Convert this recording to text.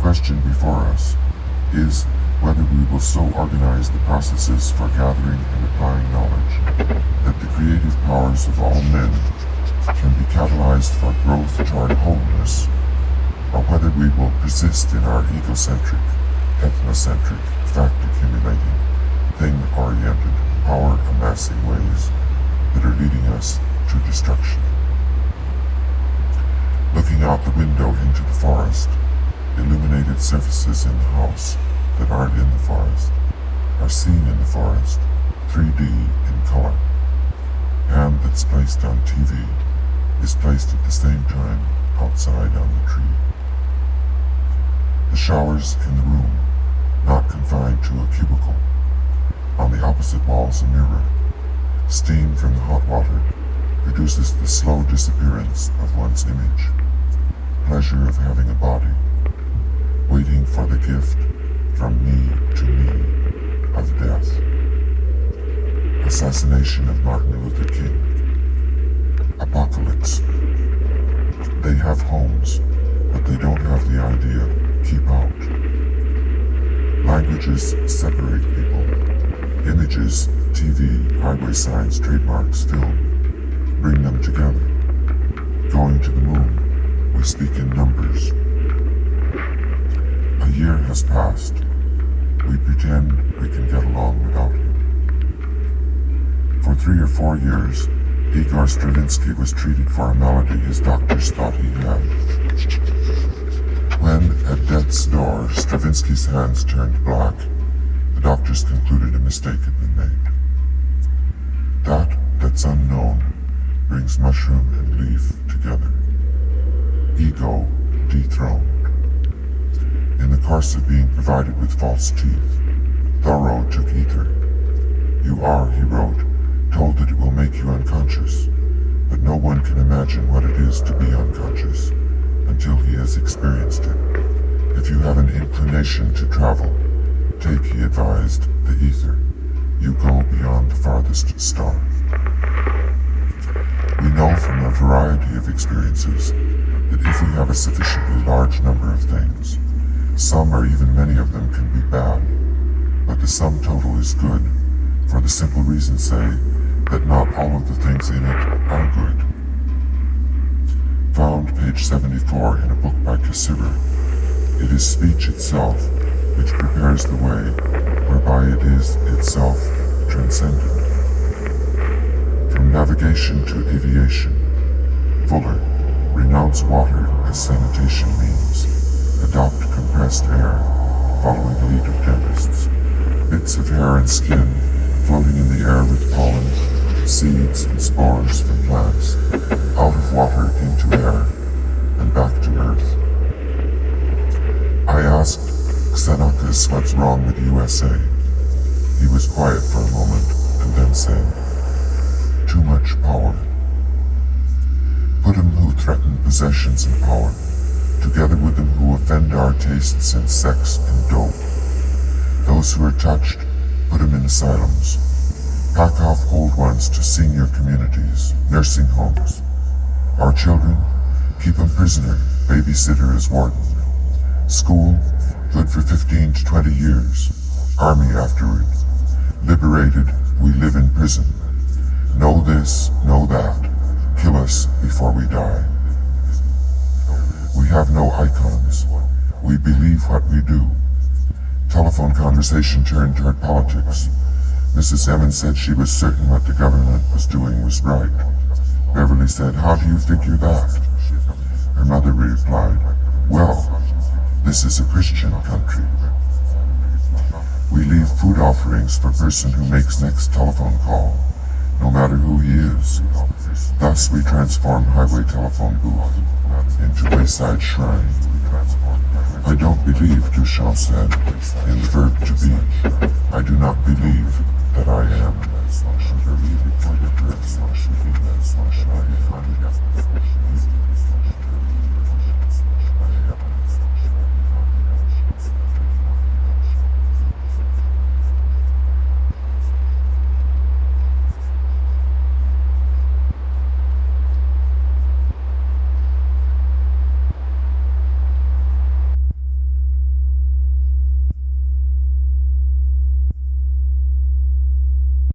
question before us is whether we will so organize the processes for gathering and applying knowledge that the creative powers of all men can be catalyzed for growth toward wholeness, or whether we will persist in our egocentric, ethnocentric, fact-accumulating, thing-oriented, power-amassing ways that are leading us to destruction. Looking out the window into the forest, illuminated surfaces in the house that aren't in the forest are seen in the forest, 3D in color. Hand that's placed on TV is placed at the same time outside on the tree. The showers in the room, not confined to a cubicle. On the opposite wall's a mirror. Steam from the hot water produces the slow disappearance of one's image. Pleasure of having a body, waiting for the gift from me to me of death. Assassination of Martin Luther King. Apocalypse. They have homes, but they don't have the idea. Keep out. Languages separate people. Images, TV, highway signs, trademarks, film, bring them together. Going to the moon, we speak in numbers. A year has passed. We pretend we can get along without him. For 3 or 4 years, Igor Stravinsky was treated for a malady his doctors thought he had. When, at death's door, Stravinsky's hands turned black, the doctors concluded a mistake had been made. That's unknown brings mushroom and leaf together. Ego dethroned. In the course of being provided with false teeth, Thoreau took ether. You are, he wrote, told that it will make you unconscious, but no one can imagine what it is to be unconscious until he has experienced it. If you have an inclination to travel, take, he advised, the ether. You go beyond the farthest star. We know from a variety of experiences that if we have a sufficiently large number of things, some or even many of them can be bad, but the sum total is good, for the simple reason, say, that not all of the things in it are good. Found page 74 in a book by Cassirer. It is speech itself which prepares the way whereby it is itself transcendent. From navigation to aviation, Fuller, renounce water as sanitation means, adopt compressed air, following the lead of dentists, bits of hair and skin floating in the air with pollen, seeds and spores from plants, out of water into air, and back to earth. I asked Xenakis what's wrong with USA. He was quiet for a moment, and then said, too much power. Put them who threaten possessions and power, together with them who offend our tastes in sex and dope. Those who are touched, put them in asylums. Pack off old ones to senior communities, nursing homes. Our children, keep them prisoner, babysitter as warden. School, good for 15 to 20 years. Army afterward. Liberated, we live in prison. Know this, know that. Kill us before we die. We have no icons. We believe what we do. Telephone conversation turned toward politics. Mrs. Emmons said she was certain what the government was doing was right. Beverly said, how do you figure that? Her mother replied, well, this is a Christian country. We leave food offerings for person who makes next telephone call, no matter who he is. Thus we transform highway telephone booth into wayside shrine. I don't believe, Duchamp said, in the verb to be. I do not believe that I am.